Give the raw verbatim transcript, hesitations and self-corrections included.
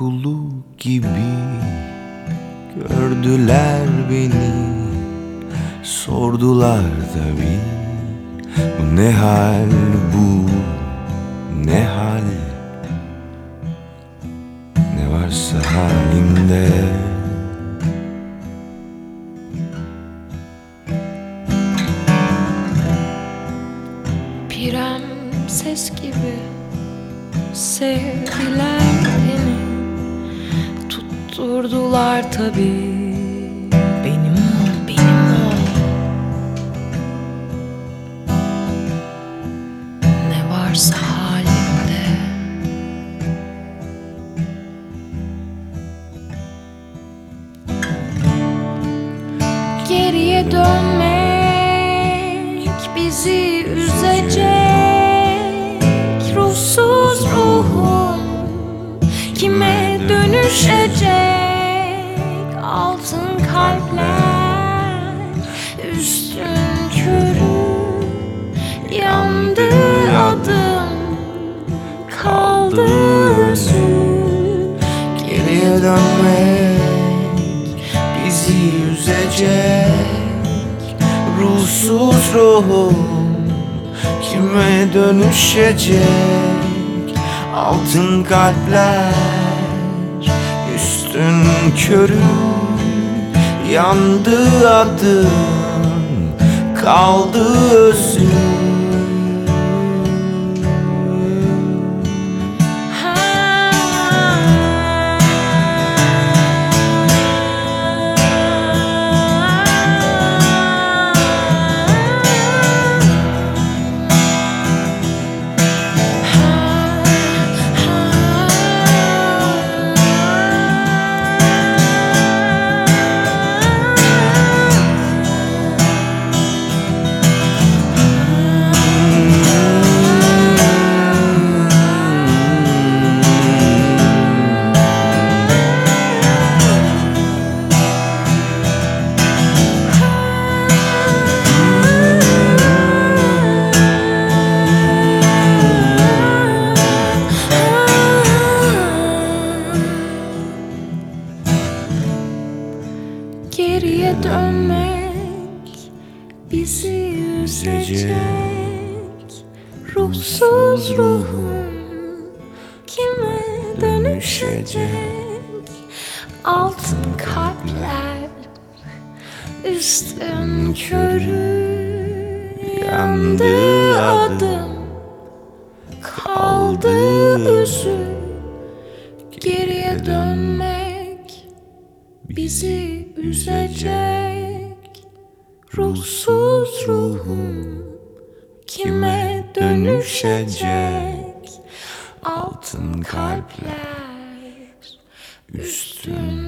kulu gibi gördüler beni. Sordular tabii, bu ne hal, bu ne hal, ne varsa halinde. Prenses gibi sevdiler beni, tutturdular tabii. Benim ol, benim ol, ne varsa halimde. Geriye dönmek bizi üzecek. Ruhsuz ruhum kime dönüşecek? Altın kalpler üstün körü, yandı adım, kaldı özüm. Geriye dönmek bizi üzecek. Ruhsuz ruhum kime dönüşecek? Altın kalpler üstün körü, yandı adım, kaldı özüm. Geriye dönmek bizi üzecek. Ruhsuz ruhum kime dönüşecek? Altın kalpler üstün körü, yandı adım, kaldı özüm. Geriye dönmek bizi üzecek. Ruhsuz ruhum kime dönüşecek? Altın kalpler üstün